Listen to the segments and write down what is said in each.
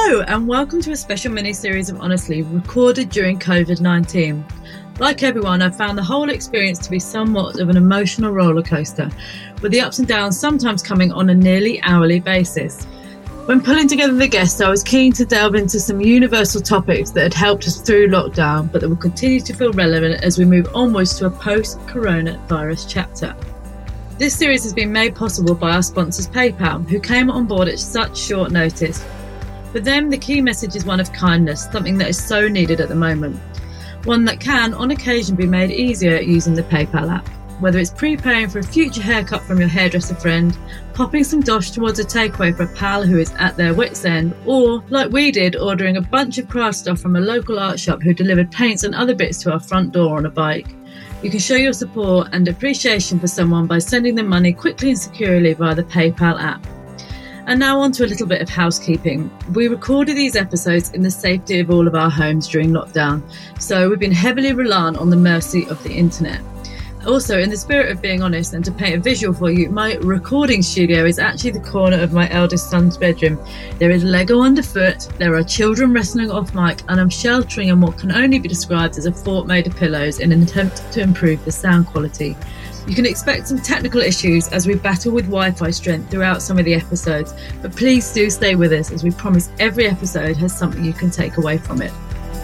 Hello and welcome to a special mini-series of Honestly recorded during COVID-19. Like everyone, I've found the whole experience to be somewhat of an emotional roller coaster, with the ups and downs sometimes coming on a nearly hourly basis. When pulling together the guests, I was keen to delve into some universal topics that had helped us through lockdown, but that will continue to feel relevant as we move onwards to a post-coronavirus chapter. This series has been made possible by our sponsors PayPal, who came on board at such short notice. For them, the key message is one of kindness, something that is so needed at the moment. One that can, on occasion, be made easier using the PayPal app. Whether it's preparing for a future haircut from your hairdresser friend, popping some dosh towards a takeaway for a pal who is at their wit's end, or, like we did, ordering a bunch of craft stuff from a local art shop who delivered paints and other bits to our front door on a bike. You can show your support and appreciation for someone by sending them money quickly and securely via the PayPal app. And now on to a little bit of housekeeping. We recorded these episodes in the safety of all of our homes during lockdown, so we've been heavily reliant on the mercy of the internet. Also, in the spirit of being honest and to paint a visual for you, my recording studio is actually the corner of my eldest son's bedroom. There is Lego underfoot, there are children wrestling off mic, and I'm sheltering in what can only be described as a fort made of pillows in an attempt to improve the sound quality. You can expect some technical issues as we battle with Wi-Fi strength throughout some of the episodes, but please do stay with us as we promise every episode has something you can take away from it.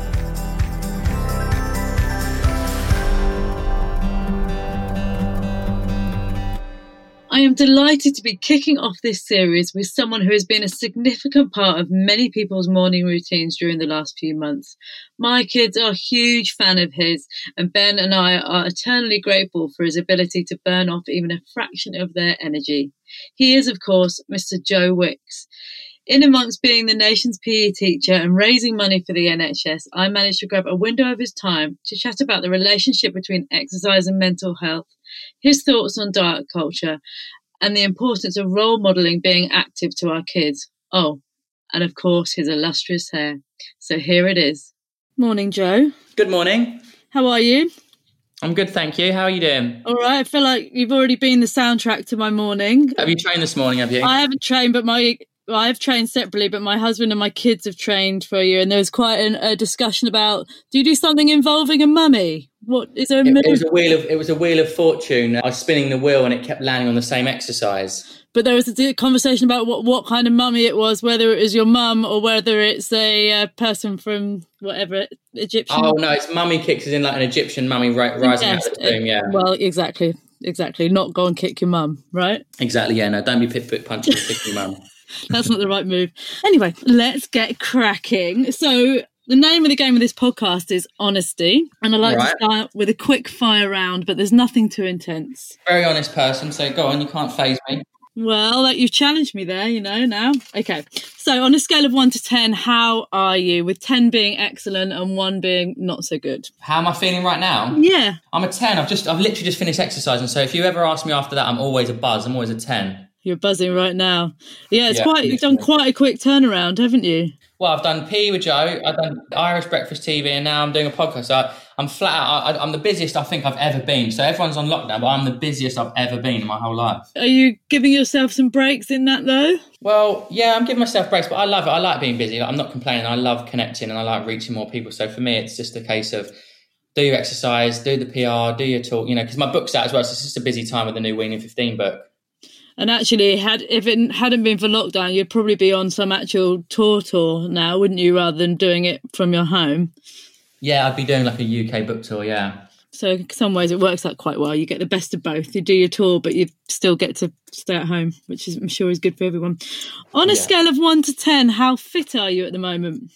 I am delighted to be kicking off this series with someone who has been a significant part of many people's morning routines during the last few months. My kids are a huge fan of his, and Ben and I are eternally grateful for his ability to burn off even a fraction of their energy. He is, of course, Mr. Joe Wicks. In amongst being the nation's PE teacher and raising money for the NHS, I managed to grab a window of his time to chat about the relationship between exercise and mental health, his thoughts on diet culture, and the importance of role modelling being active to our kids. Oh, and of course, his illustrious hair. So here it is. Morning, Joe. Good morning. How are you? I'm good, thank you. How are you doing? All right. I feel like you've already been the soundtrack to my morning. Have you trained this morning, have you? I haven't trained, but I've trained separately, but my husband and my kids have trained for you. And there was quite a discussion about, do you do something involving a mummy? What is there? It was a wheel of fortune. I was spinning the wheel and it kept landing on the same exercise. But there was a conversation about what kind of mummy it was, whether it was your mum or whether it's a person from whatever, Egyptian. Oh, no, it's mummy kicks as in like an Egyptian mummy rising out of the tomb, yeah. Well, exactly. Not go and kick your mum, right? Exactly, yeah. No, don't be pit punching and kicking your mum. That's not the right move. Anyway, let's get cracking. So the name of the game of this podcast is Honesty. And I like to start with a quick fire round, but there's nothing too intense. Very honest person, so go on, you can't faze me. Well, you've challenged me there, now. Okay. So on a scale of 1 to 10, how are you? With 10 being excellent and 1 being not so good. How am I feeling right now? Yeah. I'm a 10. I've literally just finished exercising. So if you ever ask me after that, I'm always a buzz. I'm always a 10. You're buzzing right now. Yeah, you've done quite a quick turnaround, haven't you? Well, I've done PE with Joe, I've done Irish Breakfast TV, and now I'm doing a podcast. So I'm flat out. I'm the busiest I think I've ever been. So everyone's on lockdown, but I'm the busiest I've ever been in my whole life. Are you giving yourself some breaks in that, though? Well, yeah, I'm giving myself breaks, but I love it. I like being busy. I'm not complaining. I love connecting, and I like reaching more people. So for me, it's just a case of do your exercise, do the PR, do your talk, because my book's out as well. So it's just a busy time with the new Weaning 15 book. And actually, if it hadn't been for lockdown, you'd probably be on some actual tour now, wouldn't you, rather than doing it from your home? Yeah, I'd be doing like a UK book tour, yeah. So in some ways it works out quite well. You get the best of both. You do your tour, but you still get to stay at home, which I'm sure is good for everyone. On a scale of 1 to 10, how fit are you at the moment?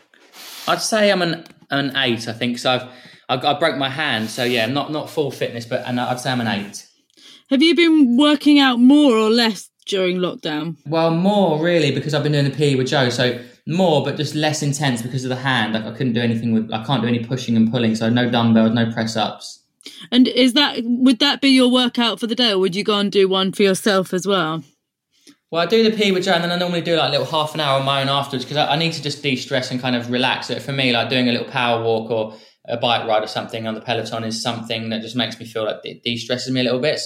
I'd say I'm an 8, I think. So I broke my hand, so yeah, not full fitness, but I'd say I'm an 8. Have you been working out more or less during lockdown? Well, more really, because I've been doing the PE with Joe. So more, but just less intense because of the hand. Like I couldn't do anything I can't do any pushing and pulling. So no dumbbells, no press ups. And would that be your workout for the day, or would you go and do one for yourself as well? Well, I do the PE with Joe, and then I normally do like a little half an hour on my own afterwards because I need to just de-stress and kind of relax. So for me, like doing a little power walk or a bike ride or something on the Peloton is something that just makes me feel like it de-stresses me a little bit. So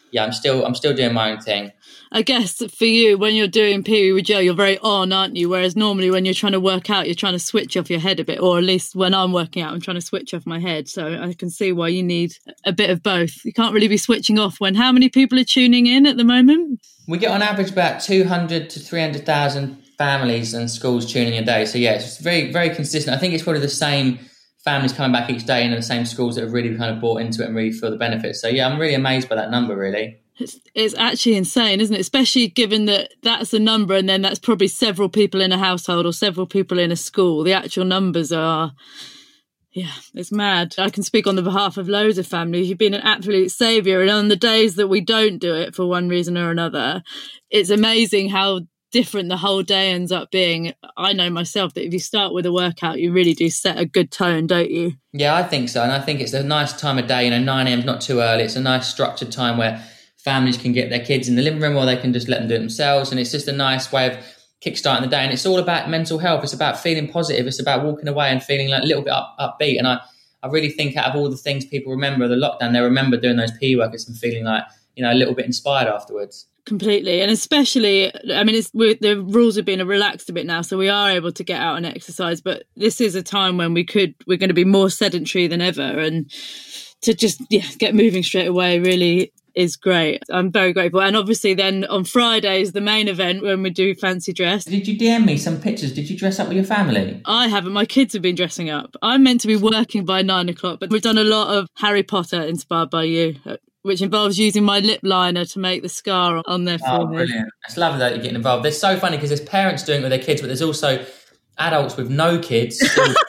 yeah, I'm still doing my own thing. I guess for you, when you're doing PE with Joe, you're very on, aren't you? Whereas normally when you're trying to work out, you're trying to switch off your head a bit, or at least when I'm working out, I'm trying to switch off my head. So I can see why you need a bit of both. You can't really be switching off when how many people are tuning in at the moment? We get on average about 200 to 300,000 families and schools tuning in a day. So yeah, it's very, very consistent. I think it's probably the same families coming back each day and the same schools that have really kind of bought into it and really feel the benefits. So yeah, I'm really amazed by that number, really. It's actually insane, isn't it? Especially given that that's a number and then that's probably several people in a household or several people in a school. The actual numbers are, yeah, it's mad. I can speak on the behalf of loads of families. You've been an absolute saviour. And on the days that we don't do it for one reason or another, it's amazing how different the whole day ends up being. I know myself that if you start with a workout, you really do set a good tone, don't you? Yeah, I think so. And I think it's a nice time of day. 9 a.m. is not too early. It's a nice structured time where families can get their kids in the living room or they can just let them do it themselves. And it's just a nice way of kickstarting the day. And it's all about mental health. It's about feeling positive. It's about walking away and feeling like a little bit upbeat. And I really think out of all the things people remember the lockdown, they remember doing those PE workouts and feeling like, a little bit inspired afterwards. Completely. And especially, I mean, the rules have been relaxed a bit now, so we are able to get out and exercise. But this is a time when we're going to be more sedentary than ever. And to just get moving straight away really is great. I'm very grateful. And obviously then on Friday is the main event when we do fancy dress. Did you DM me some pictures? Did you dress up with your family? I haven't. My kids have been dressing up. I'm meant to be working by 9 o'clock, but we've done a lot of Harry Potter inspired by you, which involves using my lip liner to make the scar on their forehead. Oh, brilliant. It's lovely that you're getting involved. It's so funny because there's parents doing it with their kids, but there's also adults with no kids.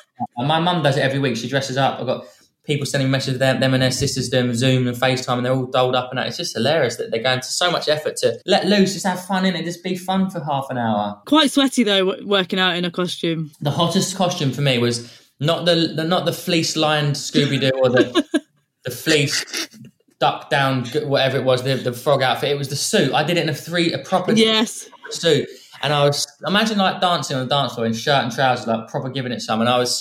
My mum does it every week. She dresses up. I've got people sending messages to them and their sisters doing Zoom and FaceTime, and they're all dolled up and that. It's just hilarious that they're going to so much effort to let loose, just have fun in it, just be fun for half an hour. Quite sweaty though, working out in a costume. The hottest costume for me was not the fleece lined Scooby-Doo or the fleece duck down, whatever it was, the frog outfit. It was the suit. I did it in a proper suit. And I was, imagine like dancing on the dance floor in shirt and trousers, like proper giving it some. And I was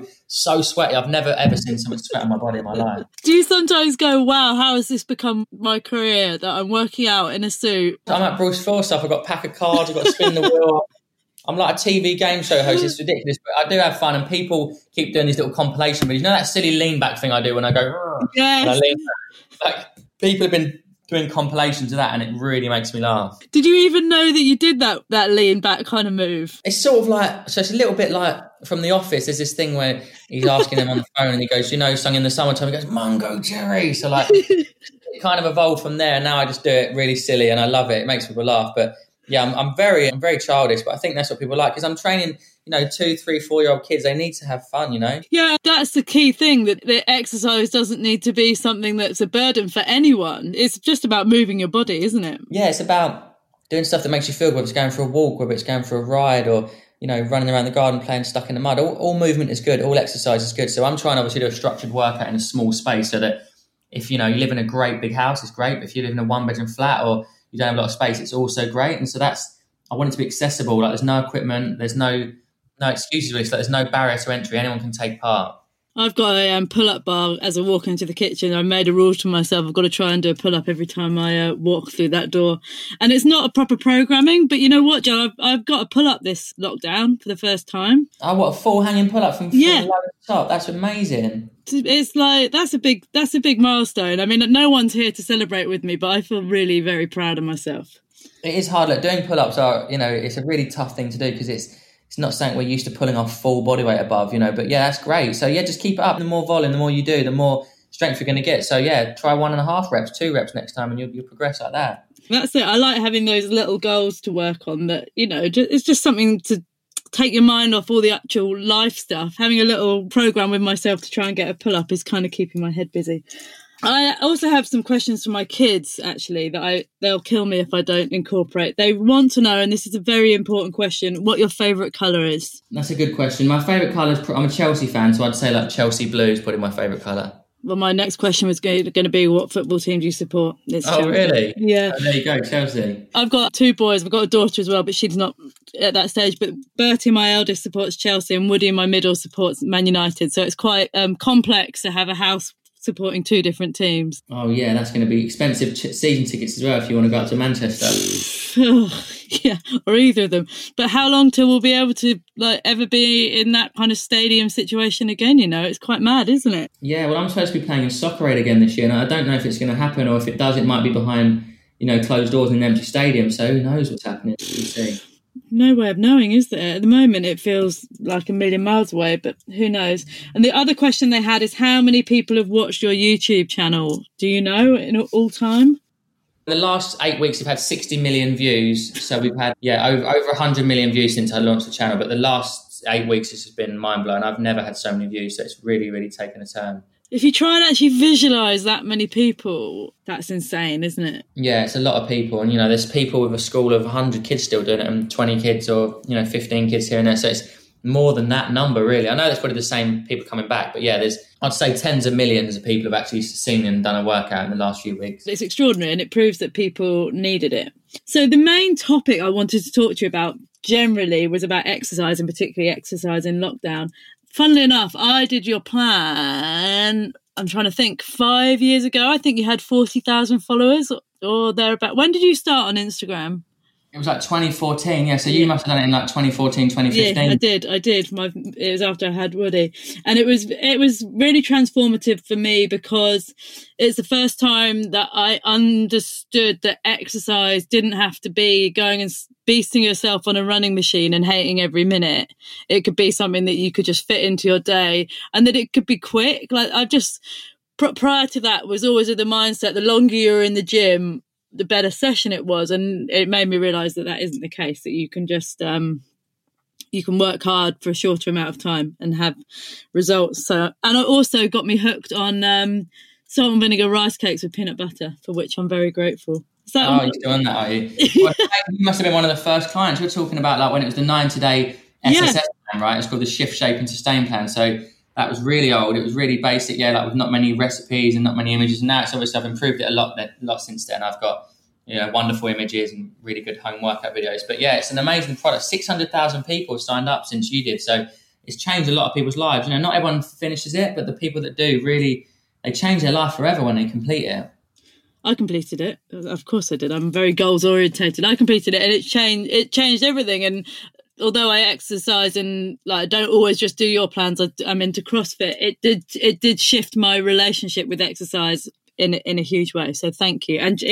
so sweaty. I've never ever seen so much sweat on my body in my life. Do you sometimes go, wow, how has this become my career that I'm working out in a suit? I'm like Bruce Forsyth. I've got a pack of cards. I've got to spin the wheel. I'm like a TV game show host. It's ridiculous. But I do have fun and people keep doing these little compilation videos. You know that silly lean back thing I do when I go, yes. And I lean back? Like, people have been doing compilations of that and it really makes me laugh. Did you even know that you did that lean back kind of move? It's sort of like, so it's a little bit like from The Office. There's this thing where he's asking them on the phone and he goes, sung in the summertime, he goes, Mungo Jerry. So like it kind of evolved from there. And now I just do it really silly and I love it. It makes people laugh. But yeah, I'm very childish, but I think that's what people like because I'm training, 2, 3, 4-year-old kids. They need to have fun, Yeah, that's the key thing, that the exercise doesn't need to be something that's a burden for anyone. It's just about moving your body, isn't it? Yeah, it's about doing stuff that makes you feel good, whether it's going for a walk, whether it's going for a ride or, running around the garden playing stuck in the mud. All movement is good. All exercise is good. So I'm trying obviously to do a structured workout in a small space so that if, you live in a great big house, it's great. But if you live in a 1-bedroom flat or you don't have a lot of space, it's also great. And so I want it to be accessible. Like there's no equipment, there's no excuses really. So there's no barrier to entry. Anyone can take part. I've got a pull-up bar as I walk into the kitchen. I made a rule to myself. I've got to try and do a pull-up every time I walk through that door. And it's not a proper programming, but you know what, Joe? I've got a pull-up this lockdown for the first time. Oh, what, a full hanging pull-up from the top? That's amazing. It's like, that's a big milestone. I mean, no one's here to celebrate with me, but I feel really very proud of myself. It is hard. Like doing pull-ups are, it's a really tough thing to do because it's not something we're used to pulling off full body weight above, but yeah, that's great. So yeah, just keep it up. The more volume, the more you do, the more strength you're going to get. So yeah, try 1.5 reps, 2 reps next time and you'll progress like that. That's it. I like having those little goals to work on that, it's just something to take your mind off all the actual life stuff. Having a little program with myself to try and get a pull up is kind of keeping my head busy. I also have some questions for my kids, actually, that they'll kill me if I don't incorporate. They want to know, and this is a very important question, what your favourite colour is. That's a good question. My favourite colour is, I'm a Chelsea fan, so I'd say like Chelsea blue is probably my favourite colour. Well, my next question was going to be, what football team do you support? It's Chelsea. Really? Yeah. Oh, there you go, Chelsea. I've got 2 boys. I've got a daughter as well, but she's not at that stage. But Bertie, my eldest, supports Chelsea, and Woody, my middle, supports Man United. So it's quite complex to have a house supporting two different teams. Oh yeah, that's going to be expensive season tickets as well if you want to go up to Manchester. Yeah, or either of them. But how long till we'll be able to ever be in that kind of stadium situation again? It's quite mad, isn't it? Yeah, well, I'm supposed to be playing in Soccer Aid again this year, and I don't know if it's going to happen, or if it does, it might be behind closed doors in an empty stadium. So who knows what's happening? We'll see. No way of knowing, is there? At the moment, it feels like a million miles away, but who knows? And the other question they had is how many people have watched your YouTube channel? Do you know in all time? The last 8 weeks, we've had 60 million views. So we've had, over 100 million views since I launched the channel. But the last 8 weeks, this has been mind-blowing. I've never had so many views. So it's really, really taken a turn. If you try and actually visualise that many people, that's insane, isn't it? Yeah, it's a lot of people. And, there's people with a school of 100 kids still doing it and 20 kids or, 15 kids here and there. So it's more than that number, really. I know there's probably the same people coming back. But, there's, I'd say, tens of millions of people have actually seen and done a workout in the last few weeks. It's extraordinary, and it proves that people needed it. So the main topic I wanted to talk to you about generally was about exercise, and particularly exercise in lockdown. Funnily enough, I did your plan, I'm trying to think, 5 years ago. I think you had 40,000 followers or thereabout. When did you start on Instagram? It was like 2014, yeah. So you must have done it in like 2014, 2015. Yeah, I did. It was after I had Woody. And it was really transformative for me because it's the first time that I understood that exercise didn't have to be going and beasting yourself on a running machine and hating every minute. It could be something that you could just fit into your day, and that it could be quick. Like prior to that was always with the mindset, the longer you're in the gym, the better session it was. And it made me realise that isn't the case, that you can just you can work hard for a shorter amount of time and have results. So, and it also got me hooked on salt and vinegar rice cakes with peanut butter, for which I'm very grateful. You're still on that, are you? Well, you must have been one of the first clients. You're talking about like when it was the 90-day SSS plan, right? It's called the Shift, Shape and Sustain plan. So that was really old. It was really basic, like with not many recipes and not many images. And now it's obviously I've improved it a lot since then. I've got wonderful images and really good home workout videos. But it's an amazing product. 600,000 people signed up since you did. So it's changed a lot of people's lives. Not everyone finishes it, but the people that do really, they change their life forever when they complete it. I completed it. Of course I did. I'm very goals orientated. I completed it and it changed everything. And although I exercise and I don't always just do your plans, I'm into CrossFit. It did shift my relationship with exercise in a huge way. So thank you. And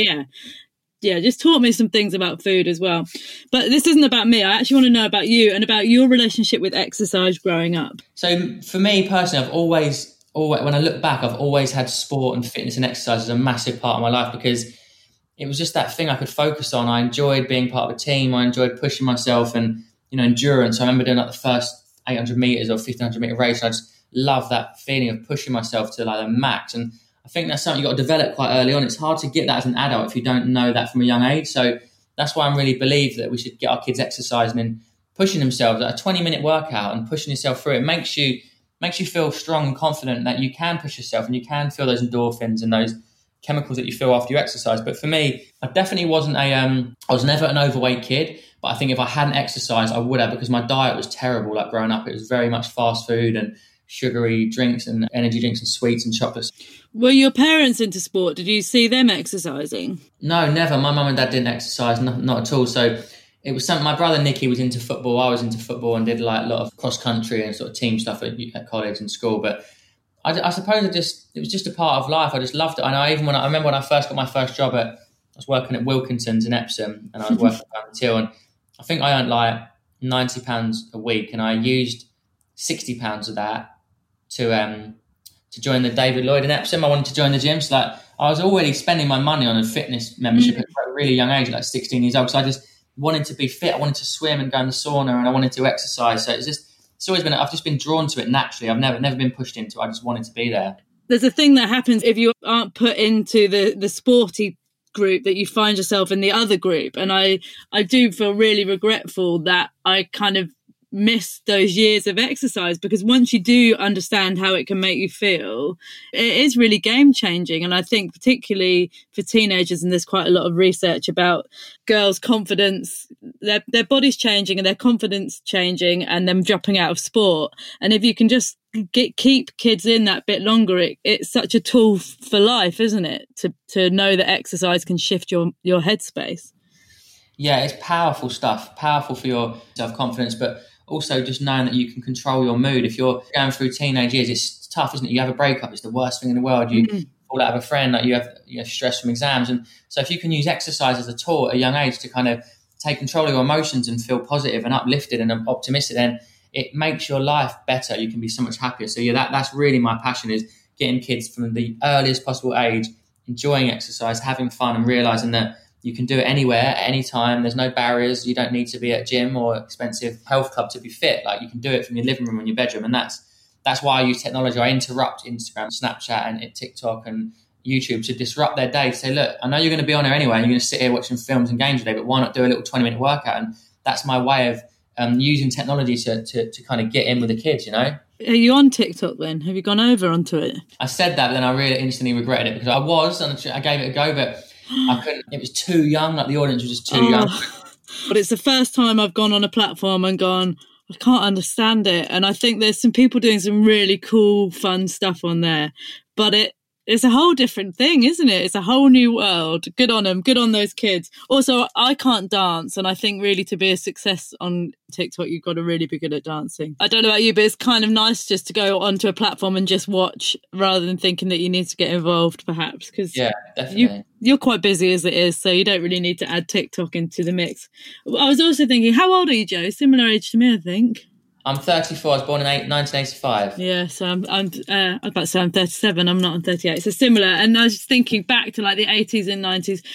just taught me some things about food as well. But this isn't about me. I actually want to know about you and about your relationship with exercise growing up. So for me personally, I've always, when I look back, I've always had sport and fitness and exercise as a massive part of my life because it was just that thing I could focus on. I enjoyed being part of a team. I enjoyed pushing myself and, endurance. I remember doing like the first 800 meters or 1500 meter race. I just love that feeling of pushing myself to like the max. And I think that's something you've got to develop quite early on. It's hard to get that as an adult if you don't know that from a young age. So that's why I really believe that we should get our kids exercising and pushing themselves at a 20-minute workout and pushing yourself through. It makes you feel strong and confident that you can push yourself and you can feel those endorphins and those chemicals that you feel after you exercise. But for me, I definitely wasn't I was never an overweight kid, but I think if I hadn't exercised, I would have, because my diet was terrible. Like growing up, it was very much fast food and sugary drinks and energy drinks and sweets and chocolates. Were your parents into sport? Did you see them exercising? No, never. My mum and dad didn't exercise, not at all. So it was something. My brother Nicky was into football. I was into football and did like a lot of cross country and sort of team stuff at college and school. But I suppose it was just a part of life. I just loved it. I remember when I first got my first job I was working at Wilkinson's in Epsom, and I was working down the till, and I think I earned like £90 a week, and I used £60 of that to join the David Lloyd in Epsom. I wanted to join the gym, so like I was already spending my money on a fitness membership at a really young age, like 16 years old. So I just wanted to be fit. I wanted to swim and go in the sauna, and I wanted to exercise. So it's always been, I've just been drawn to it naturally. I've never been pushed into it. I just wanted to be there. There's a thing that happens if you aren't put into the sporty group, that you find yourself in the other group. And I do feel really regretful that I kind of missed those years of exercise, because once you do understand how it can make you feel, it is really game changing. And I think particularly for teenagers, and there's quite a lot of research about girls' confidence, their bodies changing and their confidence changing and them dropping out of sport. And if you can just keep kids in that bit longer, it's such a tool for life, isn't it? To know that exercise can shift your headspace. Yeah, it's powerful stuff, powerful for your self-confidence, but also just knowing that you can control your mood. If you're going through teenage years, it's tough, isn't it? You have a breakup, it's the worst thing in the world. You fall out of a friend, like you have stress from exams. And so if you can use exercise as a tool at a young age to kind of take control of your emotions and feel positive and uplifted and optimistic, then it makes your life better. You can be so much happier. So yeah, that's really my passion, is getting kids from the earliest possible age, enjoying exercise, having fun, and realizing that you can do it anywhere, at any time. There's no barriers. You don't need to be at a gym or expensive health club to be fit. Like, you can do it from your living room and your bedroom. And that's why I use technology. I interrupt Instagram, Snapchat, and TikTok and YouTube to disrupt their day. To say, look, I know you're going to be on there anyway, and you're going to sit here watching films and games today, but why not do a little 20-minute workout? And that's my way of using technology to kind of get in with the kids, you know? Are you on TikTok then? Have you gone over onto it? I said that, but then I really instantly regretted it, because I was, and I gave it a go, but I couldn't. It was too young. Like, the audience was just too young. But it's the first time I've gone on a platform and gone, I can't understand it. And I think there's some people doing some really cool, fun stuff on there. But it's a whole different thing, isn't it? It's a whole new world. Good on them. Good on those kids. Also, I can't dance. And I think really to be a success on TikTok, you've got to really be good at dancing. I don't know about you, but it's kind of nice just to go onto a platform and just watch, rather than thinking that you need to get involved, perhaps. Because yeah, definitely. You're quite busy as it is, so you don't really need to add TikTok into the mix. I was also thinking, how old are you, Joe? Similar age to me, I think. I'm 34. I was born in 1985. Yeah, so I'm about to say I'm 37. I'm not, I'm 38. So similar. And I was just thinking back to like the 80s and 90s.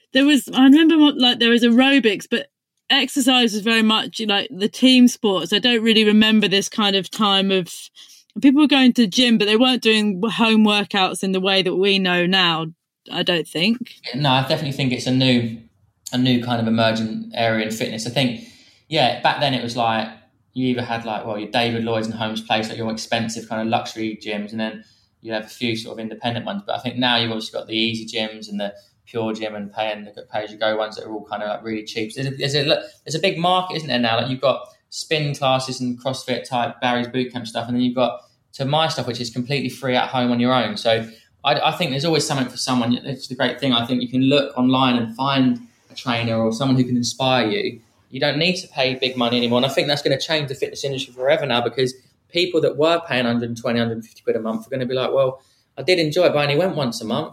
I remember like there was aerobics, but exercise was very much like the team sports. I don't really remember this kind of time of people were going to the gym, but they weren't doing home workouts in the way that we know now. I don't think. No, I definitely think it's a new kind of emerging area in fitness. I think, yeah, back then it was like, you either had like, well, your David Lloyd's and Holmes Place, like your expensive kind of luxury gyms, and then you have a few sort of independent ones. But I think now you've obviously got the easy gyms and the pure gym and the pay-as-you-go ones that are all kind of like really cheap. So there's a big market, isn't there, now? Like, you've got spin classes and CrossFit type Barry's Bootcamp stuff, and then you've got to my stuff, which is completely free at home on your own. So I think there's always something for someone. It's the great thing. I think you can look online and find a trainer or someone who can inspire you. You don't need to pay big money anymore. And I think that's going to change the fitness industry forever now, because people that were paying 120, 150 quid a month are going to be like, well, I did enjoy it, but I only went once a month.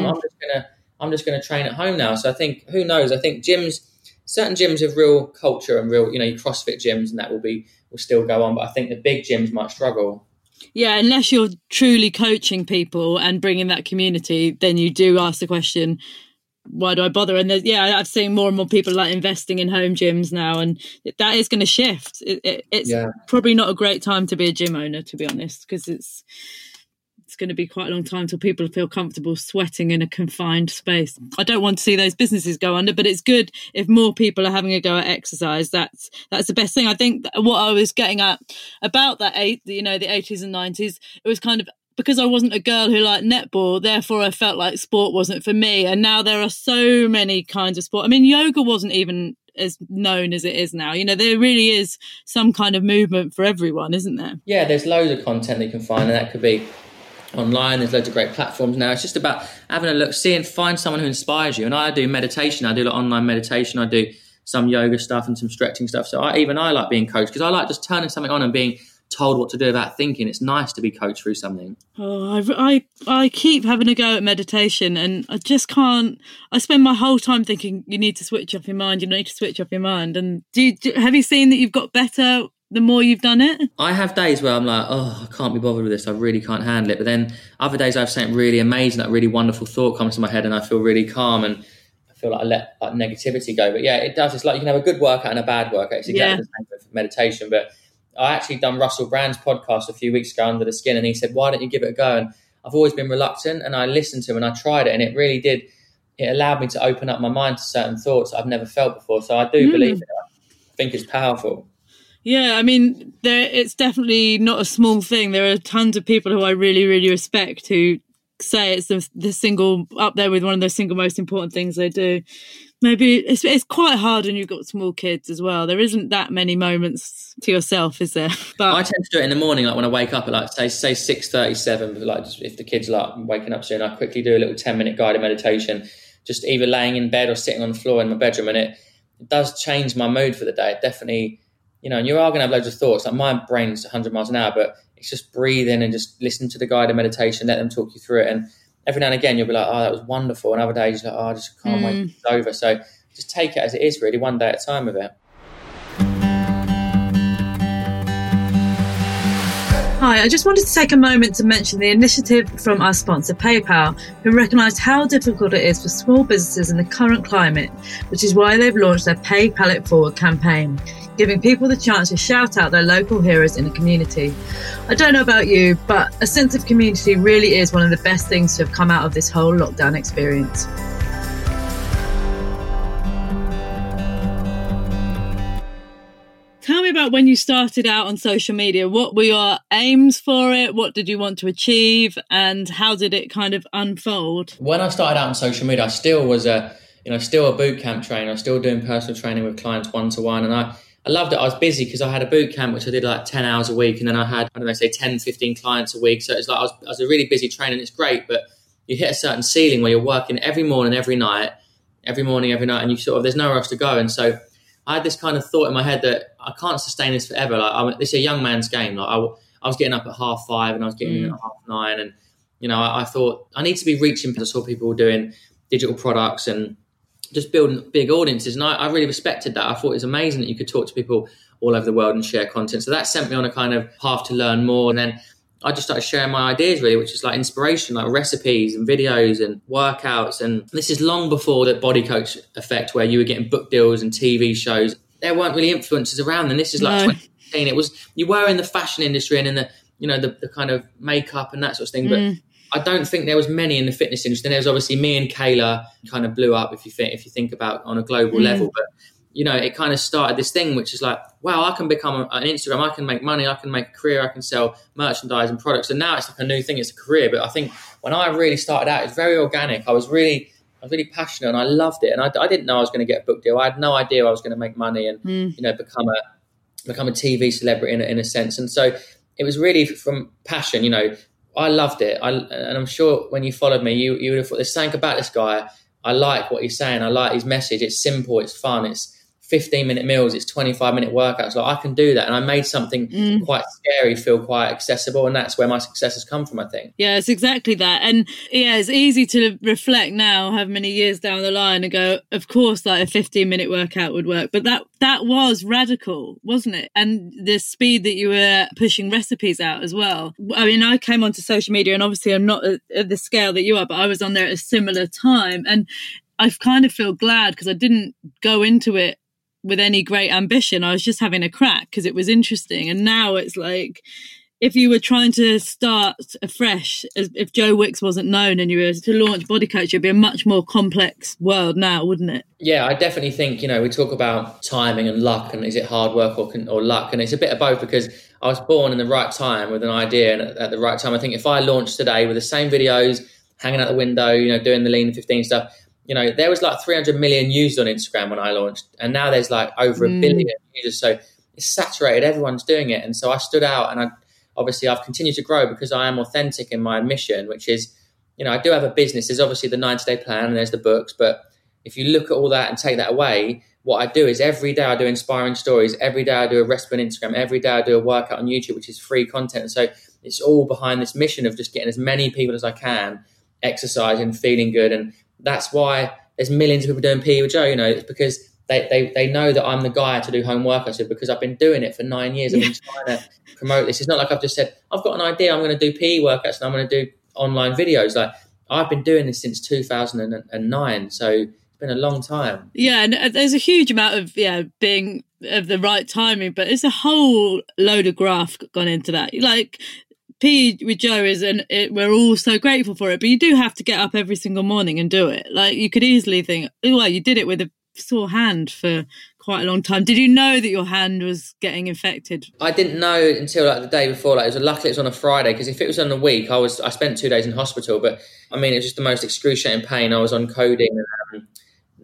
I'm just going to train at home now. So I think, who knows? I think certain gyms have real culture and real, your CrossFit gyms, and that will still go on. But I think the big gyms might struggle. Yeah, unless you're truly coaching people and bringing that community, then you do ask the question, why do I bother? And I've seen more and more people like investing in home gyms now, and that is going to shift. It's probably not a great time to be a gym owner, to be honest, because it's going to be quite a long time till people feel comfortable sweating in a confined space. I don't want to see those businesses go under, but it's good if more people are having a go at exercise. That's the best thing. I think what I was getting at about that the 80s and 90s, it was kind of, because I wasn't a girl who liked netball, therefore I felt like sport wasn't for me. And now there are so many kinds of sport. I mean, yoga wasn't even as known as it is now. There really is some kind of movement for everyone, isn't there? Yeah, there's loads of content that you can find, and that could be online. There's loads of great platforms now. It's just about having a look, find someone who inspires you. And I do meditation. I do like online meditation. I do some yoga stuff and some stretching stuff. So I like being coached, because I like just turning something on and being told what to do without thinking. It's nice to be coached through something. I keep having a go at meditation, and I just can't. I spend my whole time thinking you need to switch off your mind. And have you seen that you've got better the more you've done it? I have days where I'm like, I can't be bothered with this, I really can't handle it. But then other days I have something really amazing, that really wonderful thought comes to my head, and I feel really calm, and I feel like I let negativity go. But yeah, it does. It's like you can have a good workout and a bad workout. It's exactly the same for meditation. But I actually done Russell Brand's podcast a few weeks ago, Under the Skin, and he said, why don't you give it a go? And I've always been reluctant, and I listened to him and I tried it, and it really did. It allowed me to open up my mind to certain thoughts I've never felt before. So I do believe it. I think it's powerful. Yeah, I mean, it's definitely not a small thing. There are tons of people who I really, really respect who say it's the single up there with one of the single most important things they do. maybe it's quite hard when you've got small kids as well. There isn't that many moments to yourself, is there? But I tend to do it in the morning, like when I wake up at like say 6:37. But like just if the kids are like waking up soon, I quickly do a little 10-minute guided meditation, just either laying in bed or sitting on the floor in my bedroom, and it does change my mood for the day. It definitely, and you are going to have loads of thoughts. Like my brain's 100 miles an hour, but it's just breathe in and just listen to the guided meditation, let them talk you through it, and every now and again, you'll be like, oh, that was wonderful. And other days, you're like, oh, I just can't wait till it's over. So just take it as it is, really, one day at a time with it. Hi, I just wanted to take a moment to mention the initiative from our sponsor, PayPal, who recognised how difficult it is for small businesses in the current climate, which is why they've launched their Pay Pal It Forward campaign, giving people the chance to shout out their local heroes in the community. I don't know about you, but a sense of community really is one of the best things to have come out of this whole lockdown experience. Tell me about when you started out on social media. What were your aims for it? What did you want to achieve? And how did it kind of unfold? When I started out on social media, I still was still a boot camp trainer. I was still doing personal training with clients one-to-one. And I loved it. I was busy because I had a boot camp, which I did like 10 hours a week. And then I had, 10, 15 clients a week. So it's like I was a really busy trainer, and it's great. But you hit a certain ceiling where you're working every morning, every night, and you sort of, there's nowhere else to go. And so I had this kind of thought in my head that I can't sustain this forever. Like this is a young man's game. Like I was getting up at 5:30 and I was getting in at 9:30. And, I thought I need to be reaching. I saw people doing digital products and just building big audiences. And I really respected that. I thought it was amazing that you could talk to people all over the world and share content. So that sent me on a kind of path to learn more. And then I just started sharing my ideas, really, which is like inspiration, like recipes and videos and workouts. And this is long before the body coach effect, where you were getting book deals and TV shows. There weren't really influencers around. And this is like 2015. It was, you were in the fashion industry and in the, the kind of makeup and that sort of thing. But I don't think there was many in the fitness industry. There was obviously me and Kayla kind of blew up if you think about on a global level. But it kind of started this thing, which is like, wow, I can become an Instagram. I can make money. I can make a career. I can sell merchandise and products. And now it's like a new thing. It's a career. But I think when I really started out, it's very organic. I was really passionate and I loved it. And I didn't know I was going to get a book deal. I had no idea I was going to make money and, become a TV celebrity in a sense. And so it was really from passion. I loved it. And I'm sure when you followed me, you would have thought there's something about this guy. I like what he's saying. I like his message. It's simple. It's fun. It's 15-minute meals, it's 25-minute workouts. Like I can do that. And I made something quite scary feel quite accessible. And that's where my success has come from, I think. Yeah, it's exactly that. And yeah, it's easy to reflect now, how many years down the line and go, of course, like a 15-minute workout would work. But that was radical, wasn't it? And the speed that you were pushing recipes out as well. I mean, I came onto social media and obviously I'm not at the scale that you are, but I was on there at a similar time. And I kind of feel glad because I didn't go into it with any great ambition. I was just having a crack because it was interesting. And now it's like, if you were trying to start afresh, as if Joe Wicks wasn't known and you were to launch Body Coach, it'd be a much more complex world now, wouldn't it? Yeah, I definitely think, we talk about timing and luck and is it hard work or luck? And it's a bit of both because I was born in the right time with an idea and at the right time. I think if I launched today with the same videos, hanging out the window, doing the Lean 15 stuff, there was like 300 million users on Instagram when I launched, and now there's like over a billion users. So it's saturated. Everyone's doing it. And so I stood out, and I've continued to grow because I am authentic in my mission, which is, I do have a business. There's obviously the 90-day plan and there's the books. But if you look at all that and take that away, what I do is every day I do inspiring stories. Every day I do a recipe on Instagram. Every day I do a workout on YouTube, which is free content. And so it's all behind this mission of just getting as many people as I can exercising, feeling good. And that's why there's millions of people doing PE with Joe. It's because they know that I'm the guy to do home workouts because I've been doing it for 9 years. I've been trying to promote this. It's not like I've just said, I've got an idea, I'm going to do PE workouts and I'm going to do online videos. Like I've been doing this since 2009. So it's been a long time. Yeah, and there's a huge amount of being of the right timing, but it's a whole load of graft gone into that. Like PE with Joe we're all so grateful for it, but you do have to get up every single morning and do it. Like you could easily think, well, you did it with a sore hand for quite a long time. Did you know that your hand was getting infected? I didn't know until like the day before. Luckily it was on a Friday, because if it was on the week, I spent 2 days in hospital. But I mean, it was just the most excruciating pain. I was on codeine and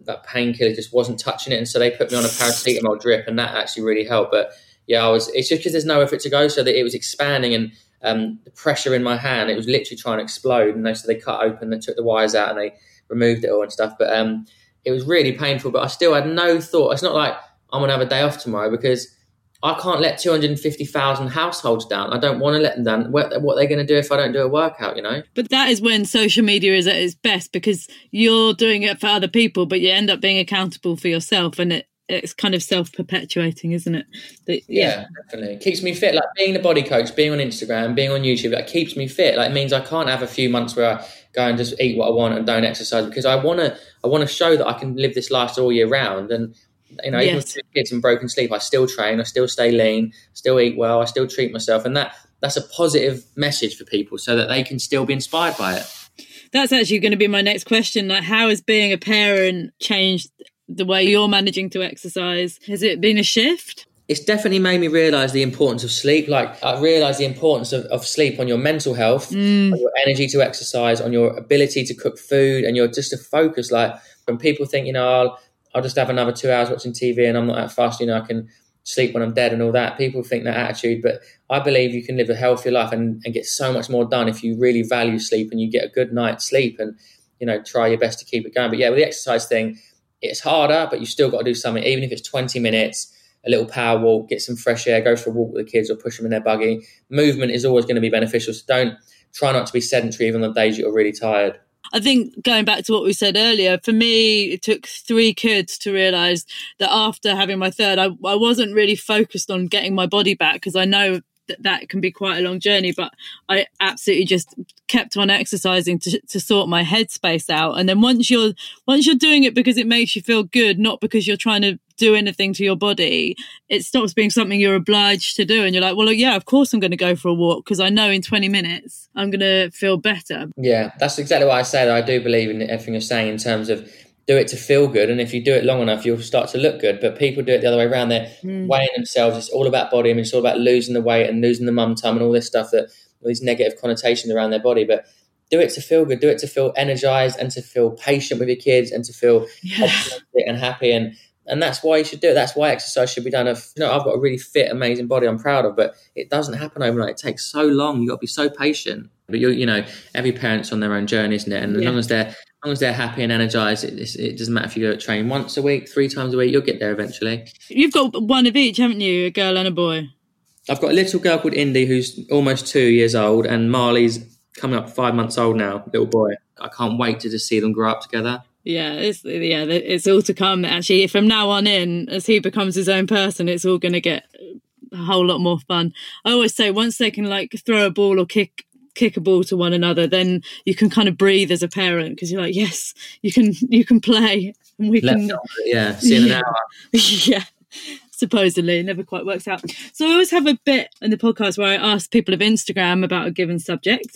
that painkiller just wasn't touching it, and so they put me on a paracetamol drip, and that actually really helped. But yeah, it's just because there's nowhere for it to go, so that it was expanding, and the pressure in my hand, it was literally trying to explode, and so they cut open, they took the wires out, and they removed it all and stuff. But it was really painful, but I still had no thought. It's not like I'm gonna have a day off tomorrow, because I can't let 250,000 households down. I don't want to let them down. What are they going to do if I don't do a workout, you know? But that is when social media is at its best, because you're doing it for other people, but you end up being accountable for yourself, and it's kind of self-perpetuating, isn't it? Yeah, definitely. It keeps me fit. Like being a body coach, being on Instagram, being on YouTube, that keeps me fit. Like it means I can't have a few months where I go and just eat what I want and don't exercise, because I want to show that I can live this lifestyle all year round. And you know, even with 2 kids and broken sleep, I still train, I still stay lean, still eat well, I still treat myself. And that's a positive message for people so that they can still be inspired by it. That's actually going to be my next question. Like, how has being a parent changed the way you're managing to exercise? Has it been a shift? It's definitely made me realise the importance of sleep. Like I realised the importance of sleep on your mental health, on your energy to exercise, on your ability to cook food, and your just to focus. Like when people think, you know, I'll just have another 2 hours watching TV and I'm not that fast, you know, I can sleep when I'm dead and all that. People think that attitude, but I believe you can live a healthier life and get so much more done if you really value sleep and you get a good night's sleep and, you know, try your best to keep it going. But yeah, with the exercise thing, it's harder, but you still got to do something, even if it's 20 minutes, a little power walk, get some fresh air, go for a walk with the kids or push them in their buggy. Movement is always going to be beneficial. So try not to be sedentary even on the days you're really tired. I think going back to what we said earlier, for me, it took 3 kids to realise that after having my third, I wasn't really focused on getting my body back, because I know that can be quite a long journey, but I absolutely just kept on exercising to sort my headspace out. And then once you're doing it because it makes you feel good, not because you're trying to do anything to your body, it stops being something you're obliged to do. And you're like, well, yeah, of course I'm going to go for a walk, because I know in 20 minutes I'm going to feel better. Yeah, that's exactly what I say. I do believe in everything you're saying in terms of do it to feel good, and if you do it long enough, you'll start to look good. But people do it the other way around. They're weighing themselves. It's all about body image. It's all about losing the weight and losing the mum tum and all this stuff, that all these negative connotations around their body. But do it to feel good. Do it to feel energized and to feel patient with your kids and to feel optimistic and happy. And that's why you should do it. That's why exercise should be done. I've got a really fit, amazing body I'm proud of, but it doesn't happen overnight. It takes so long. You've got to be so patient. But you know, every parent's on their own journey, isn't it? And as long as they're happy and energized, it doesn't matter if you go train once a week, 3 times a week, you'll get there eventually. You've got one of each, haven't you? A girl and a boy. I've got a little girl called Indy who's almost 2 years old, and Marley's coming up 5 months old now, little boy. I can't wait to just see them grow up together. Yeah, it's all to come. Actually, from now on in, as he becomes his own person, it's all going to get a whole lot more fun. I always say once they can like throw a ball or kick a ball to one another, then you can kind of breathe as a parent, because you're like, yes, you can play, and we can. See in an hour. Yeah. Supposedly, it never quite works out. So I always have a bit in the podcast where I ask people of Instagram about a given subject,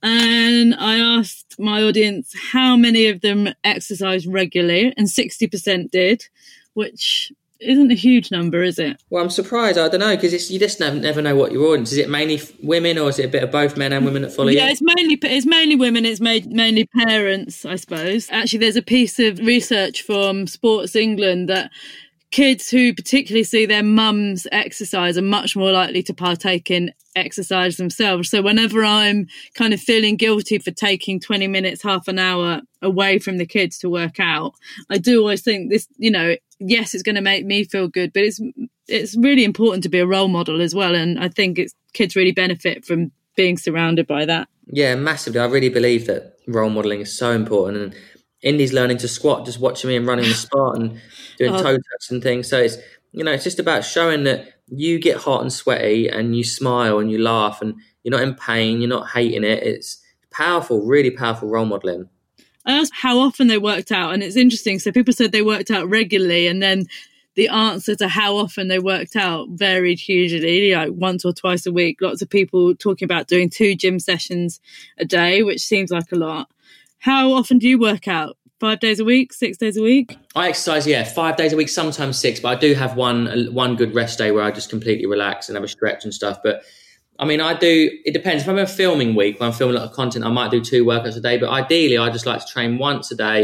and I asked my audience how many of them exercise regularly, and 60% did, which isn't a huge number, is it? Well, I'm surprised. I don't know, because you just never know what your audience is. It mainly women, or is it a bit of both men and women that follow you? Yeah, it's mainly women. It's mainly parents, I suppose. Actually, there's a piece of research from Sports England that kids who particularly see their mums exercise are much more likely to partake in exercise themselves. So whenever I'm kind of feeling guilty for taking 20 minutes, half an hour away from the kids to work out, I do always think this, you know, yes, it's going to make me feel good, but it's really important to be a role model as well. And I think kids really benefit from being surrounded by that. Yeah, massively. I really believe that role modelling is so important. And Indy's learning to squat, just watching me and running on the spot and doing toe taps and things. So it's, you know, it's just about showing that you get hot and sweaty and you smile and you laugh and you're not in pain, you're not hating it. It's powerful, really powerful role modelling. I asked how often they worked out, and it's interesting. So people said they worked out regularly, and then the answer to how often they worked out varied hugely, like once or twice a week. Lots of people talking about doing 2 gym sessions a day, which seems like a lot. How often do you work out? 5 days a week, 6 days a week? I exercise, 5 days a week, sometimes 6, but I do have one good rest day where I just completely relax and have a stretch and stuff. But I mean, it depends. If I'm in a filming week, when I'm filming a lot of content, I might do 2 workouts a day, but ideally I just like to train once a day,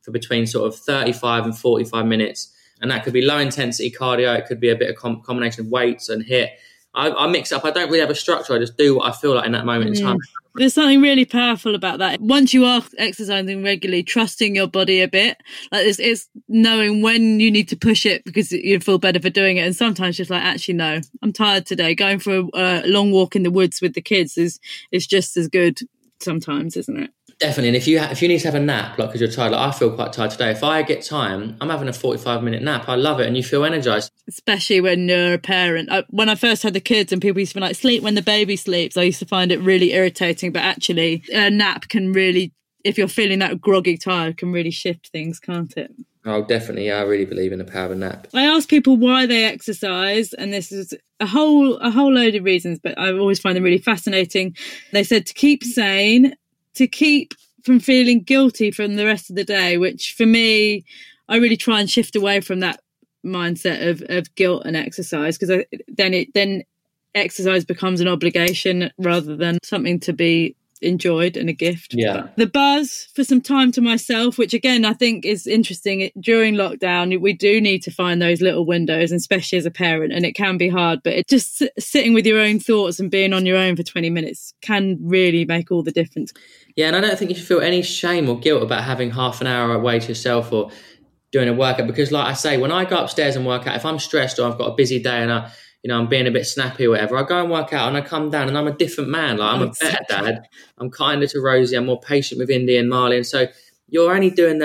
for between sort of 35 and 45 minutes. And that could be low intensity cardio. It could be a bit of combination of weights and HIIT. I mix up. I don't really have a structure. I just do what I feel like in that moment in time. There's something really powerful about that. Once you are exercising regularly, trusting your body a bit, like it's knowing when you need to push it because you feel better for doing it. And sometimes just like, actually, no, I'm tired today. Going for a long walk in the woods with the kids is just as good sometimes, isn't it? Definitely. And if you need to have a nap, like because you're tired, like I feel quite tired today. If I get time, I'm having a 45-minute nap. I love it. And you feel energized. Especially when you're a parent. When I first had the kids and people used to be like, sleep when the baby sleeps, I used to find it really irritating. But actually, a nap can really, if you're feeling that groggy tired, can really shift things, can't it? Oh, definitely. Yeah, I really believe in the power of a nap. I ask people why they exercise, and this is a whole load of reasons, but I always find them really fascinating. They said to keep sane, to keep from feeling guilty from the rest of the day, which for me, I really try and shift away from that mindset of guilt and exercise, because then exercise becomes an obligation rather than something to be enjoyed and a gift. Yeah. The buzz for some time to myself, which again I think is interesting. During lockdown we do need to find those little windows, and especially as a parent, and it can be hard, but it just sitting with your own thoughts and being on your own for 20 minutes can really make all the difference. Yeah, and I don't think you should feel any shame or guilt about having half an hour away to yourself or doing a workout, because like I say, when I go upstairs and work out, if I'm stressed or I've got a busy day and I'm being a bit snappy or whatever, I go and work out and I come down and I'm a different man. Like I'm a better dad. I'm kinder to Rosie. I'm more patient with Indy and Marley. And so you're doing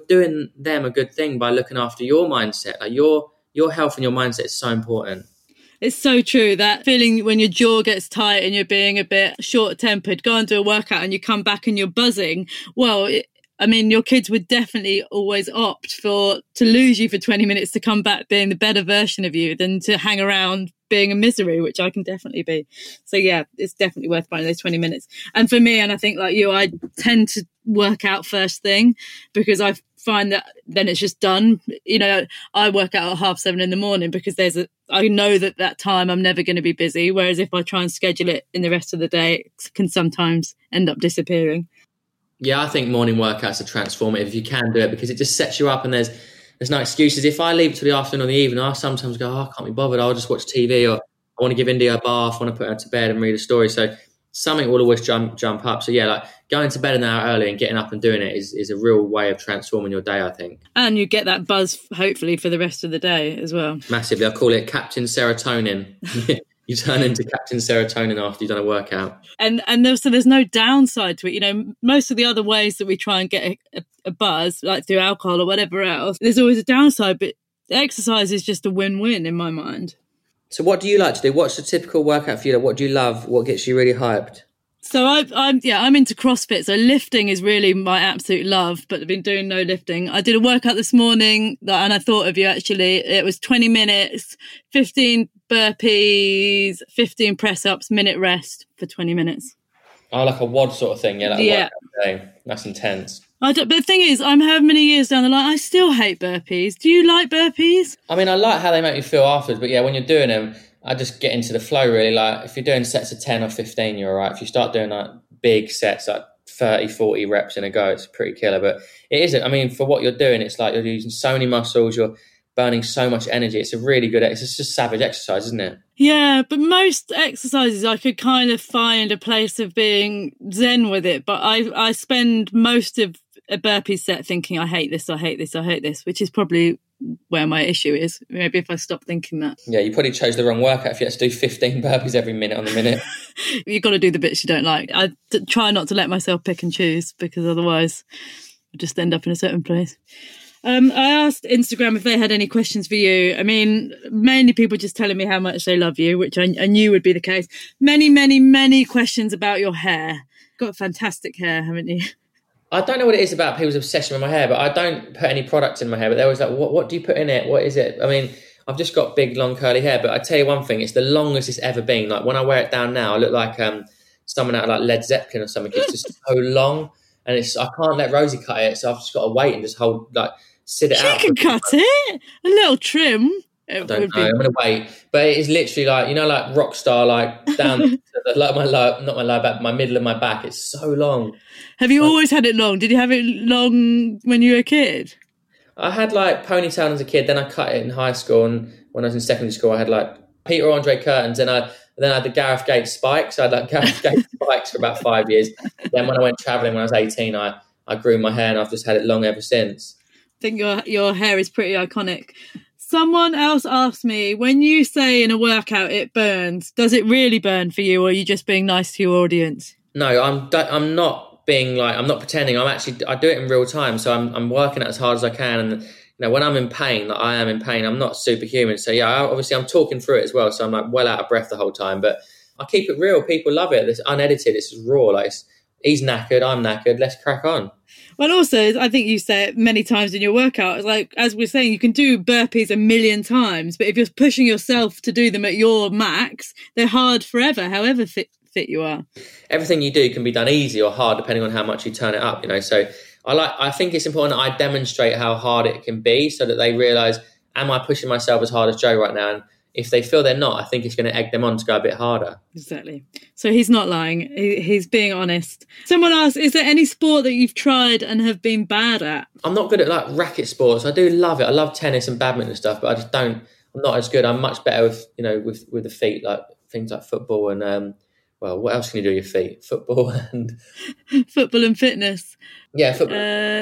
them a good thing by looking after your mindset. Like your health and your mindset is so important. It's so true, that feeling when your jaw gets tight and you're being a bit short-tempered, go and do a workout and you come back and you're buzzing. Well, your kids would definitely always opt to lose you for 20 minutes to come back being the better version of you than to hang around being a misery, which I can definitely be. So yeah, it's definitely worth finding those 20 minutes. And for me, and I think like you, I tend to work out first thing because I find that then it's just done. I work out at 7:30 in the morning because I know that time I'm never going to be busy. Whereas if I try and schedule it in the rest of the day, it can sometimes end up disappearing. Yeah, I think morning workouts are transformative if you can do it, because it just sets you up and there's no excuses. If I leave it to the afternoon or the evening, I sometimes go, I can't be bothered. I'll just watch TV, or I want to give India a bath, I want to put her to bed and read a story. So something will always jump up. So yeah, like going to bed an hour early and getting up and doing it is a real way of transforming your day, I think. And you get that buzz, hopefully, for the rest of the day as well. Massively. I call it Captain Serotonin. You turn into Captain Serotonin after you've done a workout. And there's no downside to it. Most of the other ways that we try and get a buzz, like through alcohol or whatever else, there's always a downside, but exercise is just a win-win in my mind. So what do you like to do? What's the typical workout for you? What do you love? What gets you really hyped? So I'm into CrossFit. So lifting is really my absolute love, but I've been doing no lifting. I did a workout this morning and I thought of you actually. It was 20 minutes, 15 burpees, 15 press ups, minute rest for 20 minutes. Oh, like a WOD sort of thing. Yeah. Like yeah. That's intense. But the thing is, I'm how many years down the line, I still hate burpees. Do you like burpees? I mean, I like how they make me feel afterwards, but yeah, when you're doing them, I just get into the flow really. Like if you're doing sets of 10 or 15, you're all right. If you start doing like big sets, like 30, 40 reps in a go, it's pretty killer. But it isn't. I mean, for what you're doing, it's like you're using so many muscles, you're burning so much energy. It's a really good, it's just savage exercise, isn't it? Yeah, but most exercises I could kind of find a place of being zen with it. But I spend most of a burpee set thinking, I hate this, I hate this, I hate this, which is probably where my issue is. Maybe if I stop thinking that. Yeah, you probably chose the wrong workout if you had to do 15 burpees every minute on the minute. You've got to do the bits you don't like. I try not to let myself pick and choose, because otherwise I'll just end up in a certain place. I asked Instagram if they had any questions for you. I mean, mainly people just telling me how much they love you, which I knew would be the case. Many, many, many questions about your hair. Got fantastic hair, haven't you? I don't know what it is about people's obsession with my hair, but I don't put any products in my hair. But they're always like, what do you put in it? What is it? I mean, I've just got big, long, curly hair. But I tell you one thing, it's the longest it's ever been. Like when I wear it down now, I look like someone out of like Led Zeppelin or something. It's just so long. And I can't let Rosie cut it. So I've just got to wait and just sit it out. She can cut it. A little trim. I don't know. I'm going to wait. But it is literally like, like rock star, like down to not my lower back, my middle of my back. It's so long. Have you always had it long? Did you have it long when you were a kid? I had like ponytail as a kid. Then I cut it in high school. And when I was in secondary school, I had like Peter Andre curtains. And then I had the Gareth Gates spikes. I had like Gareth Gates spikes for about 5 years. Then when I went travelling when I was 18, I grew my hair and I've just had it long ever since. I think your hair is pretty iconic. Someone else asked me, when you say in a workout it burns, does it really burn for you, or are you just being nice to your audience? No, I'm not being like, I'm not pretending. I do it in real time. So I'm working as hard as I can. And when I'm in pain, like I am in pain, I'm not superhuman. So yeah, obviously I'm talking through it as well. So I'm like well out of breath the whole time, but I keep it real. People love it. It's unedited. It's raw. Like he's knackered. I'm knackered. Let's crack on. Well, also, I think you say it many times in your workout. It's like, as we're saying, you can do burpees 1,000,000 times, but if you're pushing yourself to do them at your max, they're hard forever, however fit you are. Everything you do can be done easy or hard, depending on how much you turn it up, So I think it's important that I demonstrate how hard it can be so that they realise, am I pushing myself as hard as Joe right now? And if they feel they're not, I think it's going to egg them on to go a bit harder. Exactly. So he's not lying. He's being honest. Someone asked, is there any sport that you've tried and have been bad at? I'm not good at like racket sports. I do love it. I love tennis and badminton and stuff, but I'm not as good. I'm much better with the feet, like things like football and, what else can you do with your feet? Football and fitness. Yeah, football.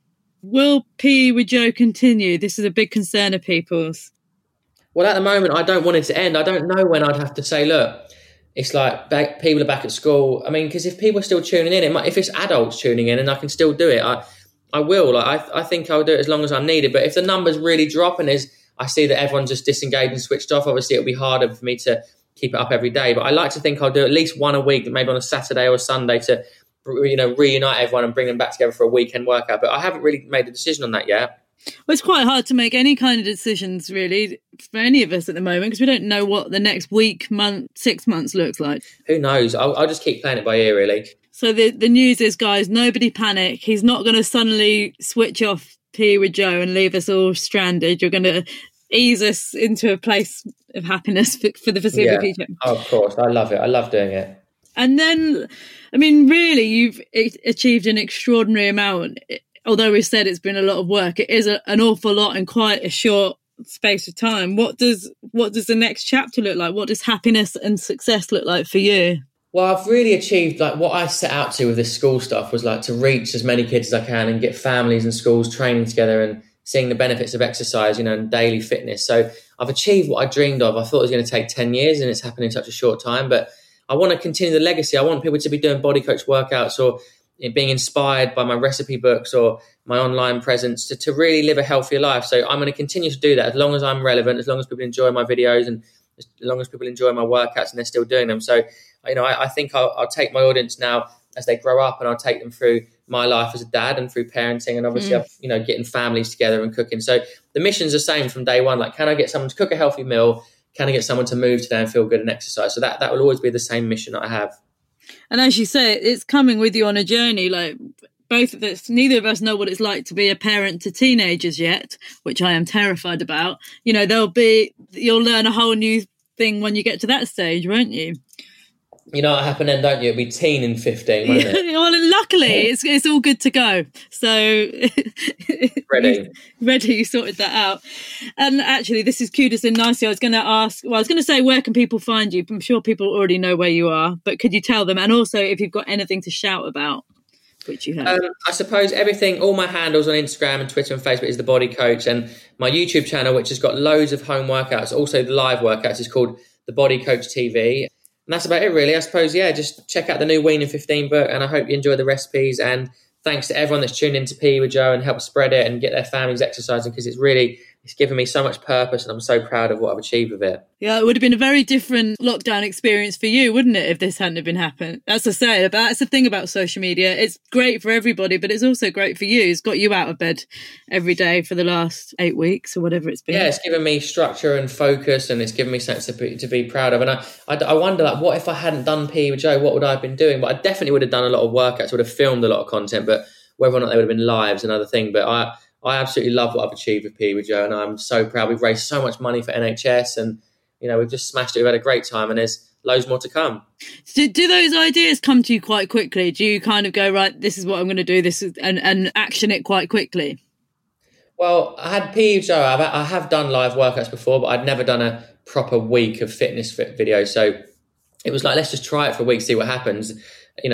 Will PE with Joe continue? This is a big concern of people's. Well, at the moment, I don't want it to end. I don't know when I'd have to say, look, it's like people are back at school. I mean, because if people are still tuning in, if it's adults tuning in and I can still do it, I will. I think I'll do it as long as I'm needed. But if the numbers really drop and I see that everyone's just disengaged and switched off, obviously it'll be harder for me to keep it up every day. But I like to think I'll do at least one a week, maybe on a Saturday or a Sunday to, reunite everyone and bring them back together for a weekend workout. But I haven't really made a decision on that yet. Well, it's quite hard to make any kind of decisions, really, for any of us at the moment, because we don't know what the next week, month, 6 months looks like. Who knows? I'll just keep playing it by ear, really. So the news is, guys, nobody panic. He's not going to suddenly switch off PE with Joe and leave us all stranded. You're going to ease us into a place of happiness for the foreseeable future. Oh, of course. I love it. I love doing it. And then, I mean, really, you've achieved an extraordinary amount. Although we've said it's been a lot of work, it is an awful lot in quite a short space of time. What does the next chapter look like? What does happiness and success look like for you? Well, I've really achieved like what I set out to with this school stuff was like to reach as many kids as I can and get families and schools training together and seeing the benefits of exercise, and daily fitness. So I've achieved what I dreamed of. I thought it was going to take 10 years and it's happened in such a short time, but I want to continue the legacy. I want people to be doing Body Coach workouts or being inspired by my recipe books or my online presence to really live a healthier life. So I'm going to continue to do that as long as I'm relevant, as long as people enjoy my videos and as long as people enjoy my workouts and they're still doing them. So, I think I'll take my audience now as they grow up and I'll take them through my life as a dad and through parenting and obviously, getting families together and cooking. So the mission's the same from day one. Like, can I get someone to cook a healthy meal? Can I get someone to move today and feel good and exercise? So that will always be the same mission that I have. And as you say, it's coming with you on a journey. Like both of us, neither of us know what it's like to be a parent to teenagers yet, which I am terrified about. You'll learn a whole new thing when you get to that stage, won't you? You know what happened then, don't you? It'll be teen in 15, won't it? Well, luckily, it's all good to go. So ready, you sorted that out. And actually, this is cued us in nicely. I was going to say, where can people find you? I'm sure people already know where you are, but could you tell them? And also, if you've got anything to shout about, which you have. I suppose everything, all my handles on Instagram and Twitter and Facebook is The Body Coach, and my YouTube channel, which has got loads of home workouts, also the live workouts, is called The Body Coach TV. And that's about it, really. I suppose, just check out the new Wean in 15 book, and I hope you enjoy the recipes. And thanks to everyone that's tuned into PE with Joe and helped spread it and get their families exercising, because it's given me so much purpose, and I'm so proud of what I've achieved with it. Yeah, it would have been a very different lockdown experience for you, wouldn't it, if this hadn't been happened? As I say, that's the thing about social media. It's great for everybody, but it's also great for you. It's got you out of bed every day for the last 8 weeks or whatever it's been. Yeah, it's given me structure and focus, and it's given me something to be proud of. And I wonder, like, what if I hadn't done PE with Joe? What would I have been doing? But I definitely would have done a lot of workouts, would have filmed a lot of content, but whether or not they would have been live is another thing. But I absolutely love what I've achieved with PE with Joe, and I'm so proud. We've raised so much money for NHS, and we've just smashed it. We've had a great time, and there's loads more to come. Do those ideas come to you quite quickly? Do you kind of go, right, this is what I'm going to do, and action it quite quickly? Well, I had PE with Joe. I have done live workouts before, but I'd never done a proper week of fitness videos. So it was like, let's just try it for a week, see what happens. And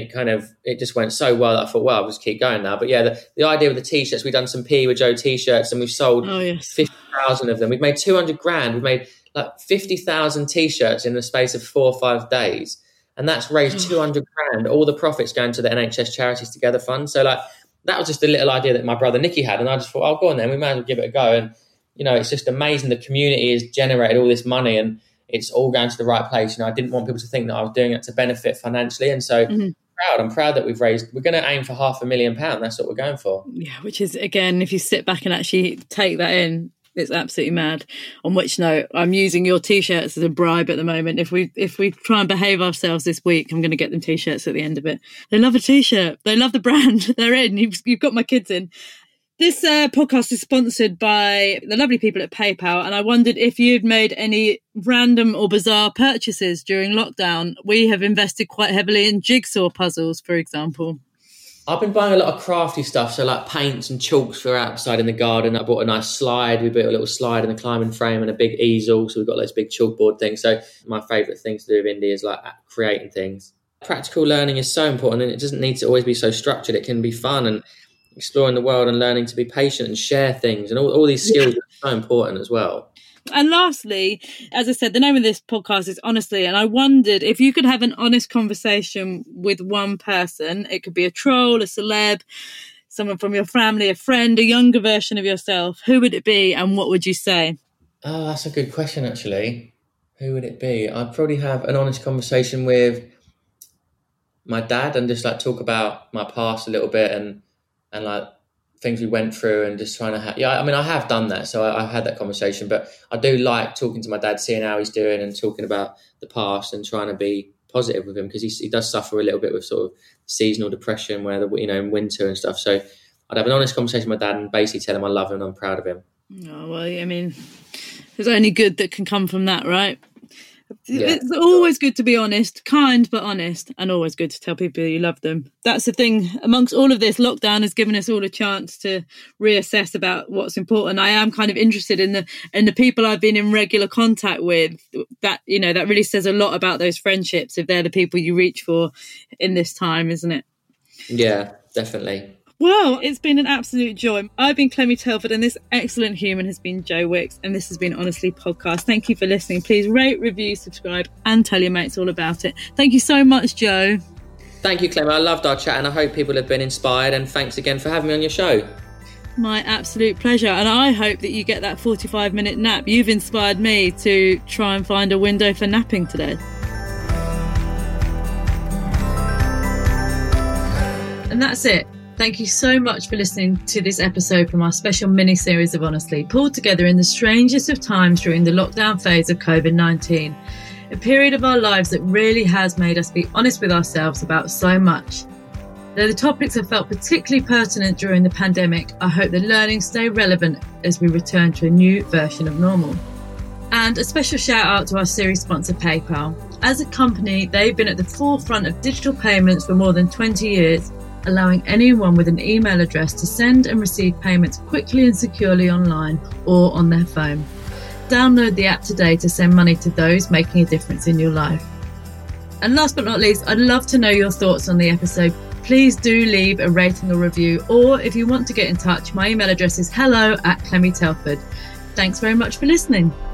it just went so well that I thought, well, I'll just keep going now. But yeah, the idea with the t-shirts, we've done some PE with Joe t-shirts, and we've sold 50,000 of them. We've made 200 grand. We've made like 50,000 t-shirts in the space of 4 or 5 days. And that's raised 200 grand. All the profits going to the NHS Charities Together Fund. So like, that was just a little idea that my brother Nicky had. And I just thought, oh, go on then, we may as well give it a go. And, it's just amazing. The community has generated all this money, and it's all going to the right place. I didn't want people to think that I was doing it to benefit financially. And so I'm proud that we're going to aim for £500,000. That's what we're going for. Yeah, which is, again, if you sit back and actually take that in, it's absolutely mad. On which note, I'm using your t-shirts as a bribe at the moment. If we try and behave ourselves this week, I'm going to get them t-shirts at the end of it. They love a t-shirt. They love the brand. They're in. You've got my kids in. This podcast is sponsored by the lovely people at PayPal, and I wondered if you'd made any random or bizarre purchases during lockdown. We have invested quite heavily in jigsaw puzzles, for example. I've been buying a lot of crafty stuff, so like paints and chalks for outside in the garden. I bought a nice slide. We built a little slide in the climbing frame and a big easel, so we've got those big chalkboard things. So my favourite things to do with Indy is like creating things. Practical learning is so important, and it doesn't need to always be so structured. It can be fun, and exploring the world and learning to be patient and share things, and all these skills are so important as well. And lastly, as I said, the name of this podcast is Honestly, and I wondered if you could have an honest conversation with one person. It could be a troll, a celeb, someone from your family, a friend, a younger version of yourself. Who would it be, and what would you say? Oh, that's a good question, actually. Who would it be? I'd probably have an honest conversation with my dad and just like talk about my past a little bit and like things we went through, and just trying to I have done that, so I've had that conversation, but I do like talking to my dad, seeing how he's doing and talking about the past and trying to be positive with him, because he does suffer a little bit with sort of seasonal depression where in winter and stuff. So I'd have an honest conversation with my dad and basically tell him I love him and I'm proud of him. Oh, well, I mean, there's only good that can come from that, right? Yeah. It's always good to be honest, kind but honest, and always good to tell people you love them. That's the thing. Amongst all of this, lockdown has given us all a chance to reassess about what's important. I am kind of interested in the people I've been in regular contact with. That that really says a lot about those friendships, if they're the people you reach for in this time, isn't it? Yeah, definitely. Well, it's been an absolute joy. I've been Clemmie Telford, and this excellent human has been Joe Wicks, and this has been Honestly Podcast. Thank you for listening. Please rate, review, subscribe, and tell your mates all about it. Thank you so much, Joe. Thank you, Clemmie. I loved our chat, and I hope people have been inspired, and thanks again for having me on your show. My absolute pleasure, and I hope that you get that 45-minute nap. You've inspired me to try and find a window for napping today. And that's it. Thank you so much for listening to this episode from our special mini-series of Honestly, pulled together in the strangest of times during the lockdown phase of COVID-19, a period of our lives that really has made us be honest with ourselves about so much. Though the topics have felt particularly pertinent during the pandemic, I hope the learnings stay relevant as we return to a new version of normal. And a special shout out to our series sponsor PayPal. As a company, they've been at the forefront of digital payments for more than 20 years, allowing anyone with an email address to send and receive payments quickly and securely online or on their phone. Download the app today to send money to those making a difference in your life. And last but not least, I'd love to know your thoughts on the episode. Please do leave a rating or review, or if you want to get in touch, my email address is hello@ClemmieTelford. Thanks very much for listening.